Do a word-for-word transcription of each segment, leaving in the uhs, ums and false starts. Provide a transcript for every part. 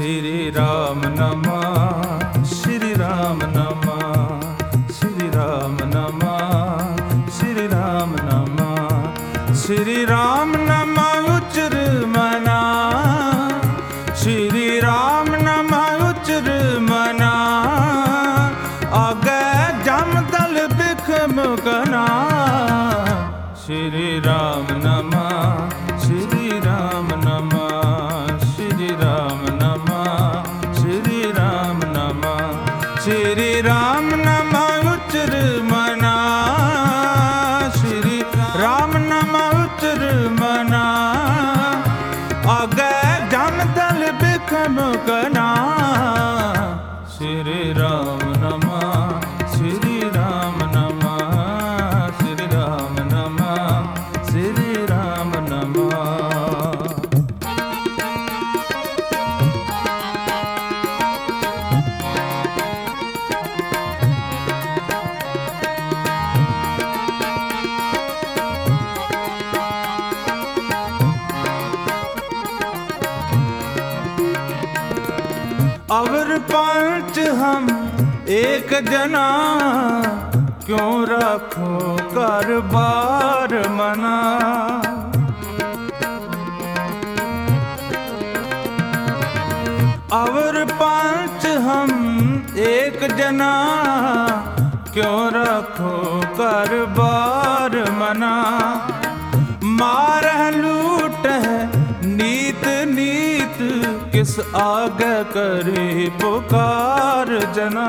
श्री राम नमः श्री राम नमः श्री राम नमः श्री राम नमः श्री राम नमः उच्चर मना श्री राम नमः उच्चर मना आगे जमदल बिखम कना श्री राम नमः श्री राम नमः श्री राम नमः श्री राम नमः श्री राम नमः उच्चर मना श्री राम नमः उच्चर मना आगे जमदल बिखम कना श्री राम नमः श्री राम नमः श्री राम नमः श्री राम नमः। अवर पांच हम एक जना क्यों रखो कर बार मना अवर पांच हम एक जना क्यों रखो कर बार मना मार लूट है नीत नीत किस आगे करे पुकार जना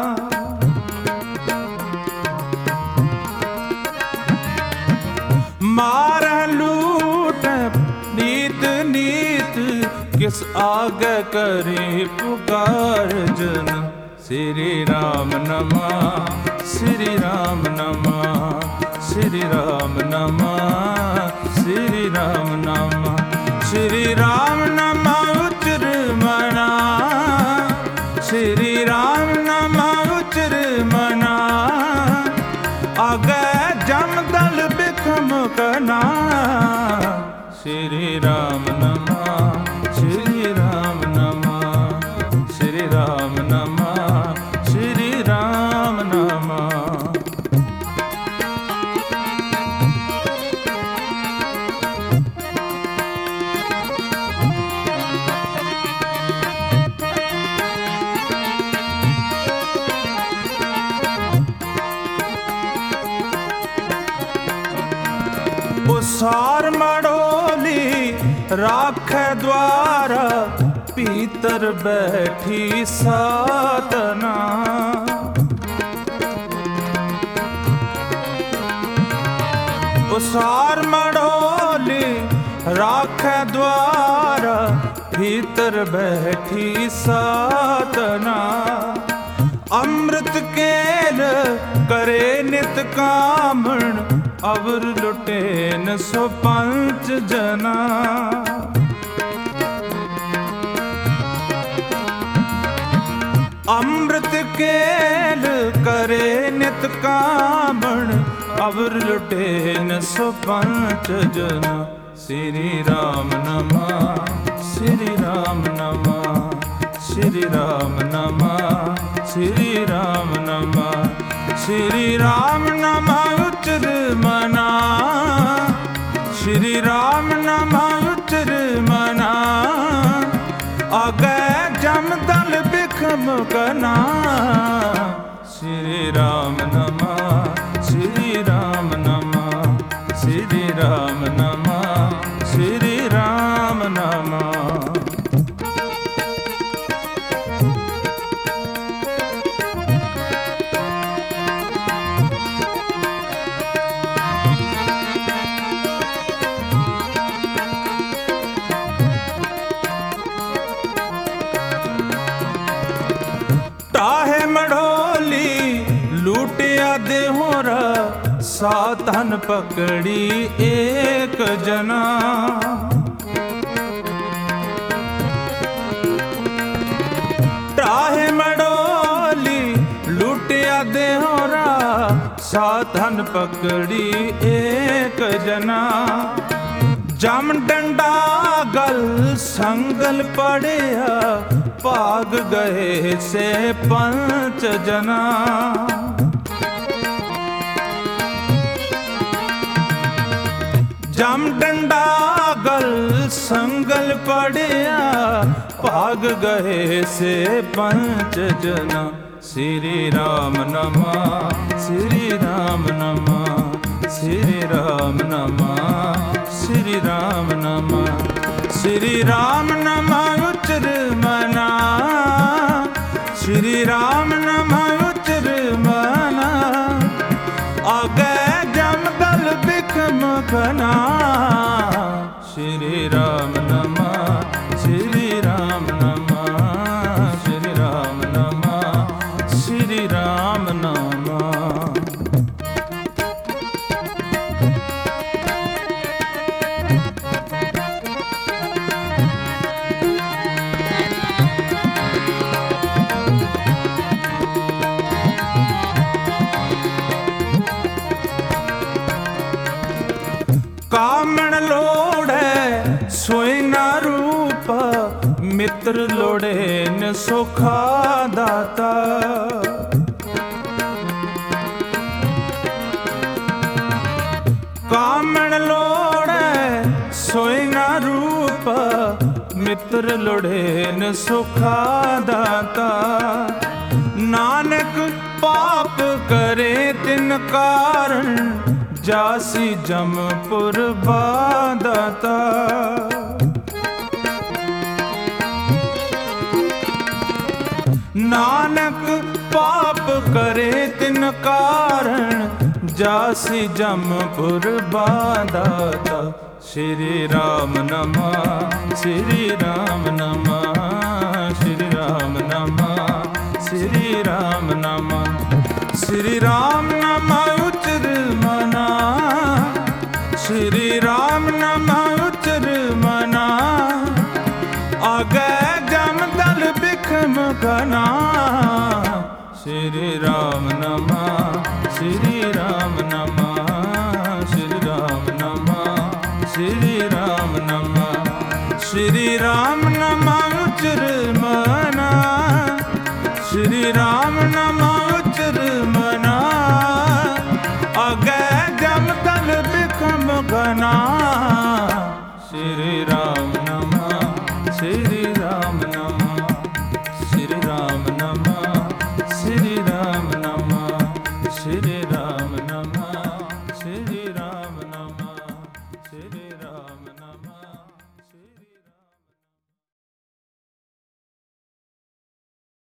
मार लूट नीत नीत किस आगे करे पुकार जना श्री राम नमः श्री राम नमः श्री राम नमः श्री राम नमः श्री राम नमः उच्चर मना श्री राम नमः उच्चर मना आगे जमदल बिखम कना श्री राम नमः श्री राम नमः श्री राम नमः श्री राम नमः। सार मड़ोली राख द्वारा पीतर बैठी सातना सार मड़ोली राख द्वारा भीतर बैठी सातना अमृत केल करे नित कामण अवर लुटेन सो पंच जना अमृत केल करे नित कामण अवर लुटेन सो पंच जना श्री राम नमः श्री राम नमः श्री राम नमः श्री राम नमः श्री राम नमः उच्चर मना श्री राम नमः उच्चर मना आगे जमदल बिखम कना श्री राम नमः श्री राम नमः श्री राम नमः श्री राम नमः। देहोरा साधन पकड़ी एक जना टाहे मड़ोली लुटिया देहोरा साधन पकड़ी एक जना ਜਮ ਡੰਡਾ ਗਲ ਸੰਗਲ ਪੜਿਆ, ਭਾਗ ਗਏ ਸੇ ਪੰਚ ਜਨਾ। ਜਮ ਡੰਡਾ ਗਲ ਸੰਗਲ ਪੜਿਆ, ਭਾਗ ਗਏ ਸੇ ਪੰਚ ਜਨਾ। ਸ੍ਰੀ ਰਾਮ ਨਮਾ ਸ੍ਰੀ ਰਾਮ ਨਮਾ ਸ੍ਰੀ ਰਾਮ ਨਮਾ ਸ੍ਰੀ ਰਾਮ ਨਮਾ। ਸ੍ਰੀ ਰਾਮ ਨਮਾ ਉਚਰ ਮਨਾ, ਸ੍ਰੀ ਰਾਮ ਨਮਾ ਉਚਰ ਮਨਾ। ਆਗੇ ਜਮ ਦਲ ਬਿਖਮ ਘਨਾ, ਸ੍ਰੀ ਰਾਮ ਨਮਾ ਸ੍ਰੀ ਰਾਮ ਨਮਾ ਸ੍ਰੀ ਰਾਮ ਨਮਾ ਸ੍ਰੀ ਰਾਮ ਨਮਾ। ਕਾਮਣ ਲੋੜੈ ਸੋਇ ਨਾ ਰੂਪ, ਮਿੱਤਰ ਲੋੜੇ ਨ ਸੁਖਾ ਦਾਤਾ। ਕਾਮਣ ਲੋੜੈ ਸੋਇ ਨਾ ਰੂਪ, ਮਿੱਤਰ ਲੋੜੇ ਨ ਸੁਖਾ ਦਾਤਾ। ਨਾਨਕ ਪਾਪ ਕਰੇ ਤਿਨ ਕਾਰਨ, ਜਾਸੀ ਜਮਪੁਰ ਬਾਦਾਤਾ। ਨਾਨਕ ਪਾਪ ਕਰੇ ਤਿਨ ਕਾਰਨ, ਜਾਸੀ ਜਮਪੁਰ ਬਾਦਾਤਾ। ਸ਼੍ਰੀ ਰਾਮ ਨਮਾ ਸ਼੍ਰੀ ਰਾਮ ਨਮਾ ਸ਼੍ਰੀ ਰਾਮ ਨਮਾ ਸ਼੍ਰੀ ਰਾਮ ਨਮਾ। ਸ਼੍ਰੀ ਰਾਮ ਨਮਾ ਉਚਰ ਮਨਾ, ਸ਼੍ਰੀ ਰਾਮ ਨਮਾ ਉਚਰ ਮਨਾ। ਆਗੇ ਜਮ ਦਲ ਬਿਖਮ ਘਨਾ, ਸ਼੍ਰੀ ਰਾਮ ਨਮਾ ਸ਼੍ਰੀ ਰਾਮ ਨਮਾ ਸ਼੍ਰੀ ਰਾਮ ਨਮਾ ਸ਼੍ਰੀ ਰਾਮ ਨਮਾ। ਸ਼੍ਰੀ ਰਾਮ ਨਮਾ ਉਚਰ ਮਨਾ, ਸ਼੍ਰੀ ਰਾਮ ਨਮਾ ਉਚਰ ਮਨਾ। ਆਗੇ ਜਮ ਦਲ ਬਿਖਮ ਘਨਾ, ਸ਼੍ਰੀ ਰਾਮ ਨਮਾ ਸ਼੍ਰੀ ਰਾਮ ਨਮਾ ਸ਼੍ਰੀ ਰਾਮ ਨਮਾ ਸ਼੍ਰੀ ਰਾਮ ਨਮਾ ਸ਼੍ਰੀ ਰਾਮ ਨਮਾ ਸ਼੍ਰੀ ਰਾਮ ਨਮਾ ਸ਼੍ਰੀ ਰਾਮ।